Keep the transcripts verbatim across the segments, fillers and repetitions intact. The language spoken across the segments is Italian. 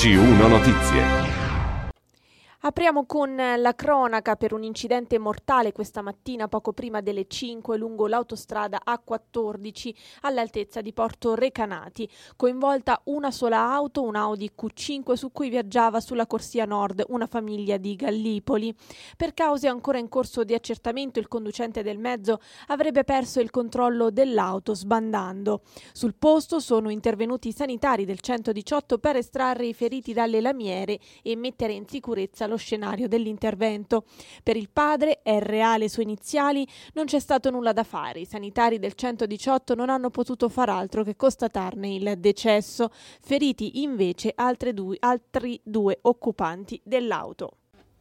C uno Notizie. Apriamo con la cronaca per un incidente mortale questa mattina poco prima delle cinque lungo l'autostrada A quattordici all'altezza di Porto Recanati. Coinvolta una sola auto, un Audi Q cinque su cui viaggiava sulla corsia nord una famiglia di Gallipoli. Per cause ancora in corso di accertamento il conducente del mezzo avrebbe perso il controllo dell'auto sbandando. Sul posto sono intervenuti i sanitari del centodiciotto per estrarre i feriti dalle lamiere e mettere in sicurezza lo scenario dell'intervento. Per il padre, R A le sue iniziali, non c'è stato nulla da fare. I sanitari del centodiciotto non hanno potuto far altro che constatarne il decesso. Feriti invece altre due, altri due occupanti dell'auto.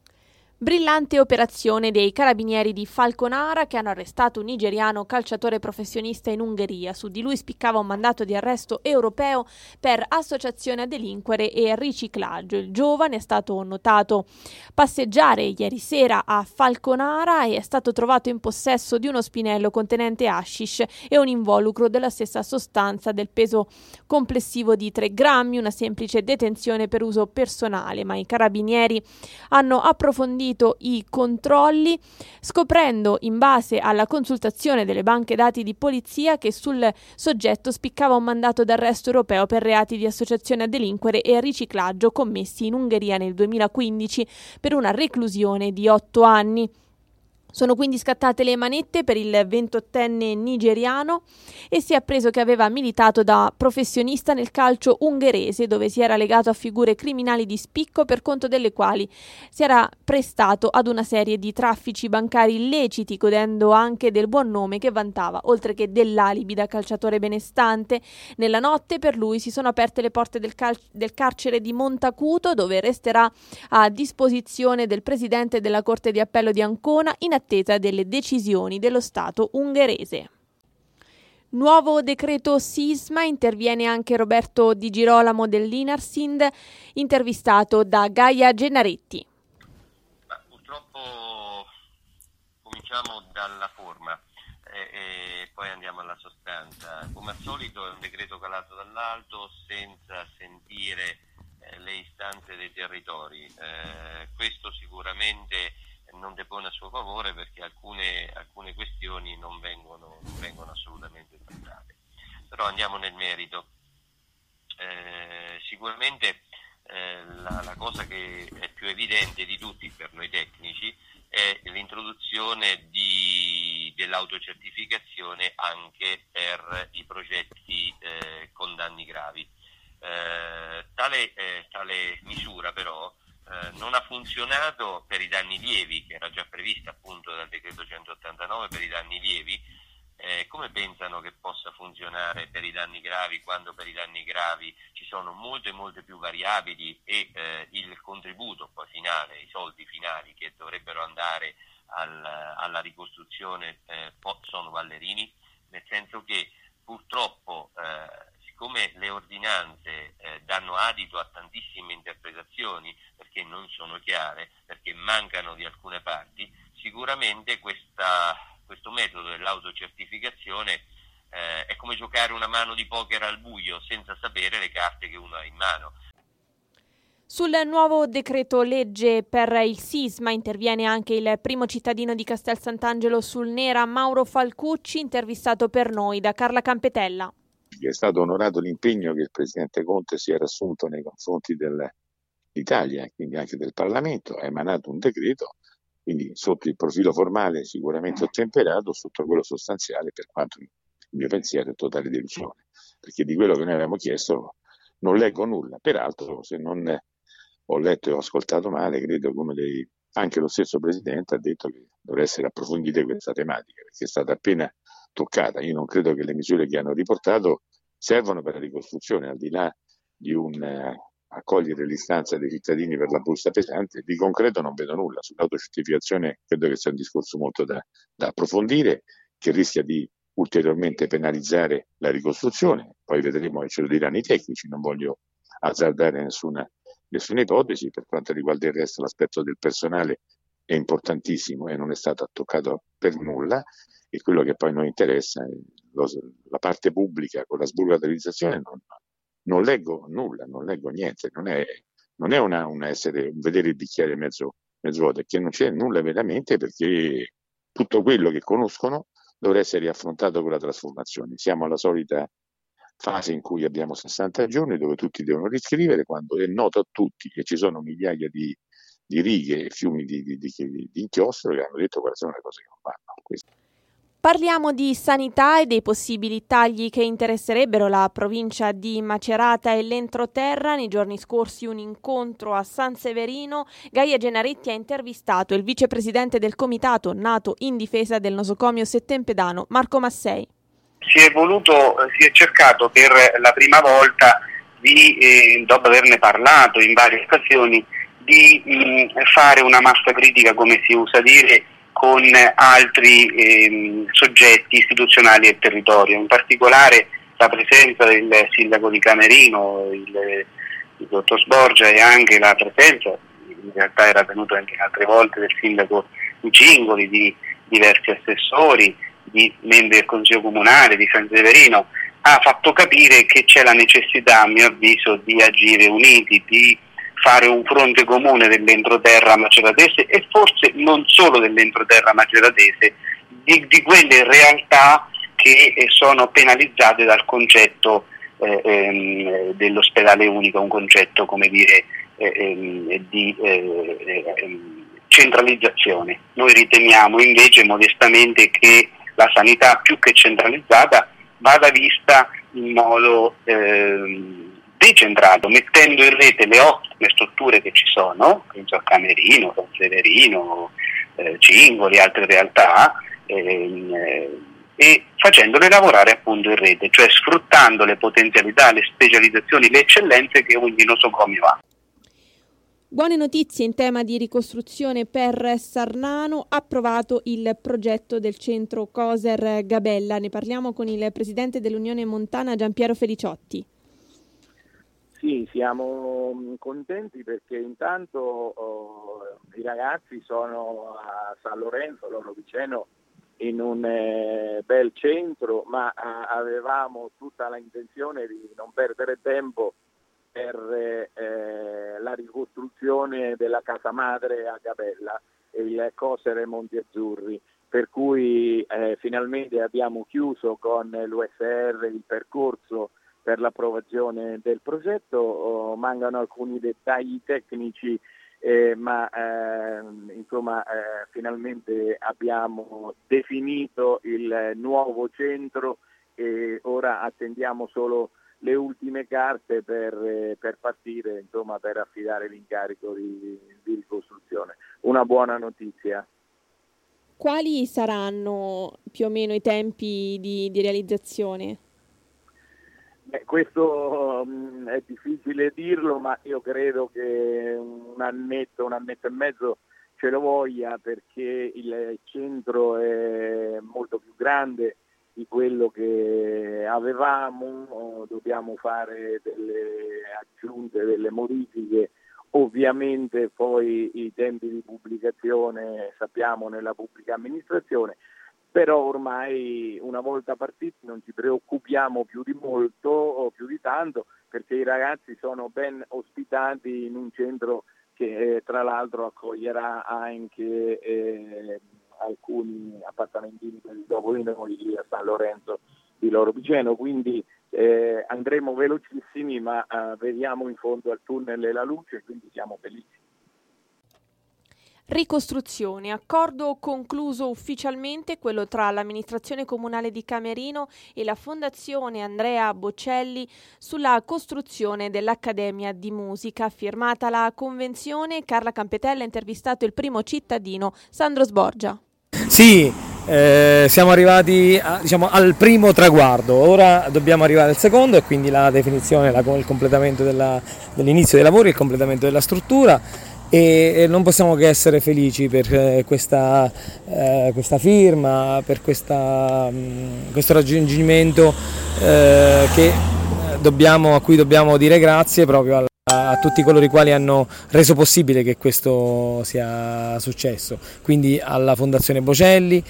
Brillante operazione dei carabinieri di Falconara che hanno arrestato un nigeriano calciatore professionista in Ungheria. Su di lui spiccava un mandato di arresto europeo per associazione a delinquere e riciclaggio. Il giovane è stato notato passeggiare ieri sera a Falconara e è stato trovato in possesso di uno spinello contenente hashish e un involucro della stessa sostanza del peso complessivo di tre grammi, una semplice detenzione per uso personale, ma i carabinieri hanno approfondito i controlli scoprendo in base alla consultazione delle banche dati di polizia che sul soggetto spiccava un mandato d'arresto europeo per reati di associazione a delinquere e riciclaggio commessi in Ungheria nel duemilaquindici per una reclusione di otto anni. Sono quindi scattate le manette per il ventottenne nigeriano e si è appreso che aveva militato da professionista nel calcio ungherese, dove si era legato a figure criminali di spicco per conto delle quali si era prestato ad una serie di traffici bancari illeciti, godendo anche del buon nome che vantava, oltre che dell'alibi da calciatore benestante. Nella notte per lui si sono aperte le porte del, cal- del carcere di Montacuto, dove resterà a disposizione del presidente della Corte di Appello di Ancona in attesa delle decisioni dello Stato ungherese. Nuovo decreto sisma, interviene anche Roberto Di Girolamo dell'Inarsind, intervistato da Gaia Gennaretti. Ma purtroppo cominciamo dalla forma e, e poi andiamo alla sostanza. Come al solito è un decreto calato dall'alto senza sentire eh, le istanze dei territori. Eh, questo sicuramente non depone a suo favore perché alcune, alcune questioni non vengono, non vengono assolutamente trattate. Però andiamo nel merito. Eh, sicuramente eh, la, la cosa che è più evidente di tutti per noi tecnici è l'introduzione di, dell'autocertificazione anche per i progetti eh, con danni gravi. Eh, tale, eh, tale misura però Eh, non ha funzionato per i danni lievi, che era già prevista appunto dal decreto centottantanove per i danni lievi. Eh, come pensano che possa funzionare per i danni gravi quando per i danni gravi ci sono molte molte più variabili e eh, il contributo poi finale, i soldi finali che dovrebbero andare al, alla ricostruzione eh, sono ballerini, nel senso che purtroppo eh, siccome le ordinanze eh, danno adito a tantissime interpretazioni perché non sono chiare, perché mancano di alcune parti, sicuramente questa, questo metodo dell'autocertificazione eh, è come giocare una mano di poker al buio senza sapere le carte che uno ha in mano. Sul nuovo decreto legge per il sisma interviene anche il primo cittadino di Castel Sant'Angelo sul Nera, Mauro Falcucci, intervistato per noi da Carla Campetella. È stato onorato l'impegno che il Presidente Conte si era assunto nei confronti dell'Italia, quindi anche del Parlamento, ha emanato un decreto, quindi sotto il profilo formale sicuramente ottemperato, sotto quello sostanziale per quanto il mio pensiero è totale delusione, perché di quello che noi avevamo chiesto non leggo nulla. Peraltro, se non ho letto e ho ascoltato male, credo come lei, anche lo stesso Presidente ha detto che dovrà essere approfondita questa tematica, perché è stata appena toccata. Io non credo che le misure che hanno riportato servono per la ricostruzione, al di là di un eh, accogliere l'istanza dei cittadini per la busta pesante, di concreto non vedo nulla. Sull'autocertificazione credo che sia un discorso molto da, da approfondire, che rischia di ulteriormente penalizzare la ricostruzione, poi vedremo e ce lo diranno i tecnici, non voglio azzardare nessuna, nessuna ipotesi. Per quanto riguarda il resto, l'aspetto del personale è importantissimo e non è stato toccato per nulla, e quello che poi noi interessa è lo, la parte pubblica con la sburocratizzazione. Non, non leggo nulla, non leggo niente, non è non è una, un essere, un vedere il bicchiere mezzo, mezzo vuoto, è che non c'è nulla veramente, perché tutto quello che conoscono dovrà essere affrontato con la trasformazione. Siamo alla solita fase in cui abbiamo sessanta giorni dove tutti devono riscrivere, quando è noto a tutti che ci sono migliaia di, di righe e fiumi di, di, di, di inchiostro che hanno detto quali sono le cose che non vanno. Questo. Parliamo di sanità e dei possibili tagli che interesserebbero la provincia di Macerata e l'entroterra. Nei giorni scorsi un incontro a San Severino. Gaia Genaretti ha intervistato il vicepresidente del comitato nato in difesa del nosocomio settempedano, Marco Massei. Si è voluto, si è cercato per la prima volta di, eh, dopo averne parlato in varie occasioni, di mh, fare una massa critica, come si usa dire, con altri eh, soggetti istituzionali e territorio, in particolare la presenza del sindaco di Camerino, il, il dottor Sborgia, e anche la presenza, in realtà era venuto anche altre volte, del sindaco di Cingoli, di diversi assessori, di membri del Consiglio Comunale di San Severino, ha fatto capire che c'è la necessità, a mio avviso, di agire uniti, di fare un fronte comune dell'entroterra maceratese, e forse non solo dell'entroterra maceratese, di, di quelle realtà che eh, sono penalizzate dal concetto eh, ehm, dell'ospedale unico, un concetto, come dire, eh, ehm, di eh, ehm, centralizzazione. Noi riteniamo invece modestamente che la sanità, più che centralizzata, vada vista in modo ehm, decentrato, mettendo in rete le ottime strutture che ci sono, penso a Camerino, San Severino, eh, Cingoli, altre realtà, ehm, eh, e facendole lavorare appunto in rete, cioè sfruttando le potenzialità, le specializzazioni, le eccellenze che ogni nosocomio ha. Buone notizie in tema di ricostruzione per Sarnano, approvato il progetto del centro Coser Gabella. Ne parliamo con il presidente dell'Unione Montana Giampiero Feliciotti. Sì, siamo contenti perché intanto oh, i ragazzi sono a San Lorenzo, loro vicino, in un eh, bel centro, ma eh, avevamo tutta l'intenzione di non perdere tempo per eh, la ricostruzione della casa madre a Gabella, il Coser Monti Azzurri, per cui eh, finalmente abbiamo chiuso con l'U S R il percorso per l'approvazione del progetto. Oh, mancano alcuni dettagli tecnici, eh, ma eh, insomma eh, finalmente abbiamo definito il nuovo centro e ora attendiamo solo le ultime carte per, eh, per partire, insomma, per affidare l'incarico di, di ricostruzione. Una buona notizia. Quali saranno più o meno i tempi di, di realizzazione? Beh, questo um, è difficile dirlo, ma io credo che un annetto, un annetto e mezzo ce lo voglia, perché il centro è molto più grande di quello che avevamo, dobbiamo fare delle aggiunte, delle modifiche. Ovviamente poi i tempi di pubblicazione sappiamo nella pubblica amministrazione, però ormai una volta partiti non ci preoccupiamo più di molto o più di tanto, perché i ragazzi sono ben ospitati in un centro che eh, tra l'altro accoglierà anche eh, alcuni appartamentini per il dopo di noi lì a San Lorenzo di Loro Piceno, quindi eh, andremo velocissimi, ma eh, vediamo in fondo al tunnel e la luce, quindi siamo felici. Ricostruzione, accordo concluso ufficialmente, quello tra l'amministrazione comunale di Camerino e la Fondazione Andrea Bocelli sulla costruzione dell'Accademia di Musica. Firmata la convenzione, Carla Campetella ha intervistato il primo cittadino, Sandro Sborgia. Sì, eh, siamo arrivati a, diciamo, al primo traguardo, ora dobbiamo arrivare al secondo, e quindi la definizione, la, il completamento della, dell'inizio dei lavori, il completamento della struttura, e, e non possiamo che essere felici per eh, questa, eh, questa firma, per questa, mh, questo raggiungimento eh, che dobbiamo, a cui dobbiamo dire grazie proprio alla a tutti coloro i quali hanno reso possibile che questo sia successo, quindi alla Fondazione Bocelli,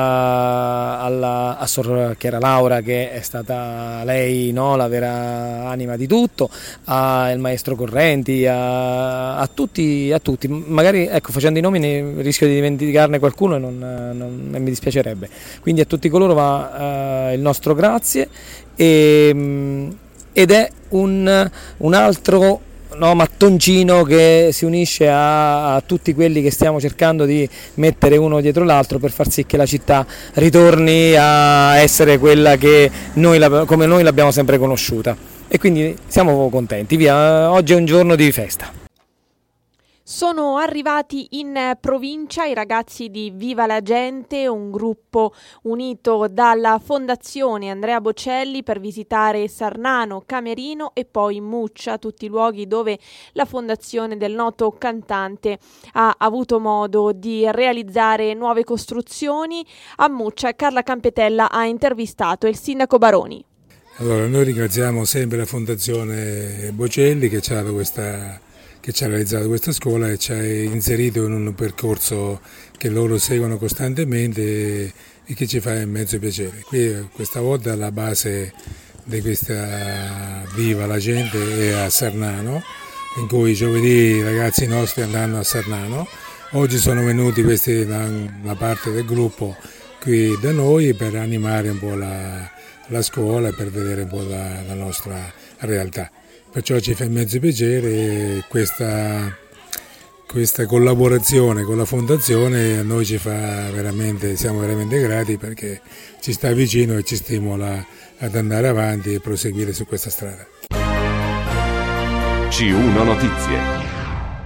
a, alla, a Sor Chiara Laura, che è stata lei, no, la vera anima di tutto, al maestro Correnti, a, a, tutti, a tutti, magari, ecco, facendo i nomi ne rischio di dimenticarne qualcuno e non, non, non mi dispiacerebbe, quindi a tutti coloro va uh, il nostro grazie. E, ed è un, un altro, no, mattoncino che si unisce a, a tutti quelli che stiamo cercando di mettere uno dietro l'altro per far sì che la città ritorni a essere quella che noi, come noi l'abbiamo sempre conosciuta, e quindi siamo contenti. Via, oggi è un giorno di festa. Sono arrivati in provincia i ragazzi di Viva la Gente, un gruppo unito dalla Fondazione Andrea Bocelli per visitare Sarnano, Camerino e poi Muccia, tutti i luoghi dove la fondazione del noto cantante ha avuto modo di realizzare nuove costruzioni. A Muccia Carla Campetella ha intervistato il sindaco Baroni. Allora, noi ringraziamo sempre la Fondazione Bocelli che ci ha dato questa che ci ha realizzato questa scuola e ci ha inserito in un percorso che loro seguono costantemente e, e che ci fa immenso piacere. Qui questa volta la base di questa Viva la Gente è a Sarnano, in cui giovedì i ragazzi nostri andranno a Sarnano. Oggi sono venuti questi da una parte del gruppo qui da noi per animare un po' la, la scuola e per vedere un po' la, la nostra realtà. Perciò ci fa immenso piacere questa, questa collaborazione con la Fondazione, a noi ci fa veramente, siamo veramente grati perché ci sta vicino e ci stimola ad andare avanti e proseguire su questa strada. C uno Notizie.